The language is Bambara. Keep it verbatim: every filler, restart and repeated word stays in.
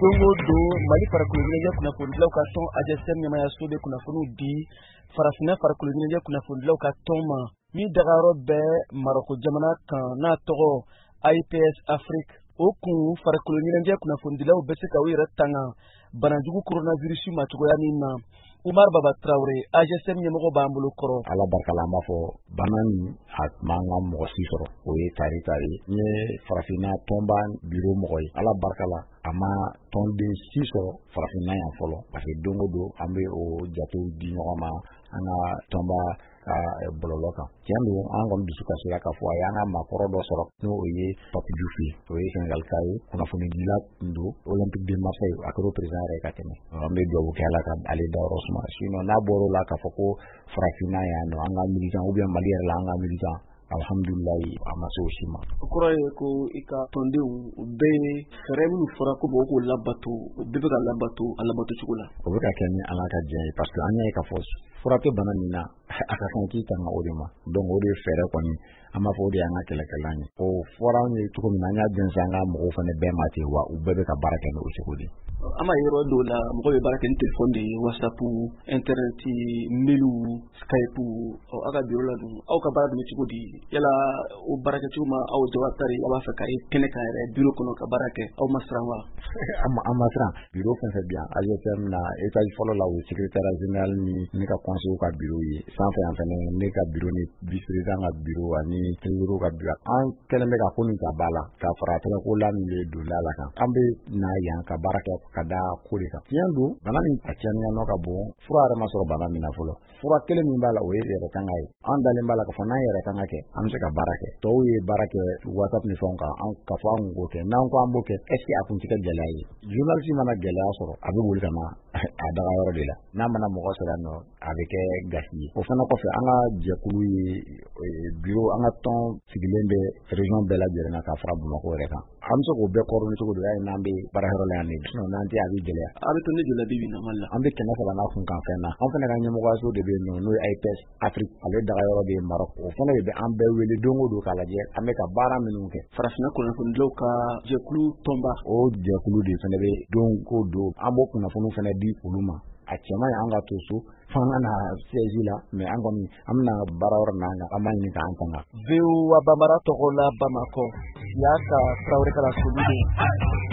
dongo do Mali farikoloɲɛnajɛ kunnafonidilaw ka tɔn A G S M ɲɛmayaso bɛ kunnafoniw di farafinna farikoloɲɛnajɛ kunnafonidilaw ka tɔn ma min dagayɔrɔ bɛ Marɔku jamana kan n'a tɔgɔ I P S Afrique. O kun farikoloɲɛnajɛ kunnafonidilaw bɛ se ka u yɛrɛ tanga banajugu coronavirus ma cogoya min na. Umar Baba Traoré, A G S M ɲɛmɔgɔ b'an bolo kɔrɔ. Ala barika la, an b'a fɔ bana nin a man ka mɔgɔ si sɔrɔ, o ye tari tari n ye farafinna tɔnba biro mɔgɔ ye. Ala barika la a ma tɔnden si sɔrɔ farafinna yan fɔlɔ, parce que don o don an bɛ o jatew di ɲɔgɔn ma an ka tɔnba ka bɔlɔlɔ kan. Tiɲɛ don an kɔni dusu kasira k'a fɔ a y'an ka maakɔrɔ dɔ sɔrɔ n'o ye Pape Diouf ye, o ye Sénégalika ye, kunnafonidila tun don Olympique de Marseille, a kɛra o président yɛrɛ ka tɛmɛ. An bɛ dugawu kɛ Ala ka ale dayɔrɔ suma, sinon n'a bɔr'o la k'a fɔ ko farafinna yan nɔ an ka militant ou bien Mali yɛrɛ la an ka militant, alhamdulilayi a ma se o si ma. O kɔrɔ ye ko i ka tɔndenw u bɛɛ ye fɛɛrɛ minnu fɔra ko k'o labato, o bɛɛ bɛ ka labato a labato cogo la. O bɛ ka kɛ ni Ala ka diɲɛ ye, parce que an y'a ye k'a fɔ fura tɛ bana min na a ka kan k'i tanga o de ma, donc o de ye fɛɛrɛ kɔni an b'a fɔ o de y'an ka kɛlɛkɛlan ye. O fɔra an ye cogo min na an y'a jɛnsɛn an ka mɔgɔw fana bɛɛ ma ten, wa u bɛɛ bɛ ka baara kɛ n'o cogo de. An ma yɔrɔ dɔw la mɔgɔ bɛ baara kɛ ni telefɔni de ye, WhatsApp, internet, mail, Skype, ɔ aw ka biro la dun aw ka baara bɛ cogo di? Yala o baara kɛcogo ma aw jawab tari aw b'a fɛ ka ye kɛnɛ kan yɛrɛ biro kɔnɔ ka baara kɛ aw ma siran wa? An ma siran, biro fɛn fɛn bi yan A G S M na étage fɔlɔ la o ye secrétaire général ni ne ka conseiller ka biro ye, sanfɛ yan fɛnɛ ne ka biro ni vice président ka biro ani trésorier ka biro. An kɛlen bɛ ka ko min ta ba la ka fara tɛgɛ ko la min bɛ don da la kan, an bɛ na yan ka baara kɛ ka da ko de kan. Tiɲɛ don bana min a cɛnniya nɔ ka bon, fura yɛrɛ ma sɔrɔ bana min na fɔlɔ. Fura kelen min b'a la o ye yɛrɛ tanga ye. An dalen b'a la ka fɔ n'an yɛrɛ tanga kɛ an bɛ se ka baara kɛ. Tɔw ye baara kɛ WhatsApp ni fɛnw kan ka fɔ an k'o kɛ, n'an ko an b'o kɛ est ce que a kun tɛ kɛ gɛlɛya ye? Journaliste mana gɛlɛya sɔrɔ a bɛ boli ka na a dagayɔrɔ de la, n'a mana mɔgɔ sera nɔ a bɛ kɛ gasi ye. O fana kɔfɛ an ka jɛkulu ye biro an ka tɔn sigilen bɛ région bɛɛ lajɛlen na ka fara Bamakɔ yɛrɛ kan. An bɛ se k'o bɛɛ coordonner cogo dɔ, y'a ye n'an bɛ baarayɔrɔ la yan ne, sinon n'an tɛ a bɛ gɛlɛya. A bɛ to ne jɔla bi bi na Mali la. An bɛ kɛmɛ saba n'a kun kan fɛn na. An fana ka ɲɛmɔgɔyaso de bɛ yen nɔ n'o ye I P S Afrique, ale dagayɔrɔ de ye Maroc. O fana de bɛ an bɛɛ wele don o don k'a lajɛ an bɛ ka baara minnu kɛ. Farafinna kunnafonidilaw ka jɛkulu tɔnba, o jɛkulu de fana bɛ don o don an b'o kunnafoniw fana di olu ma. A cɛman ye an ka to so f'an ka na siège la, mais an kɔni an bɛna baara yɔrɔ n'an kan an b'a ɲini k'an tanga. V O A Bambara tɔgɔ la Bamakɔ, y'a ka Traoré ka la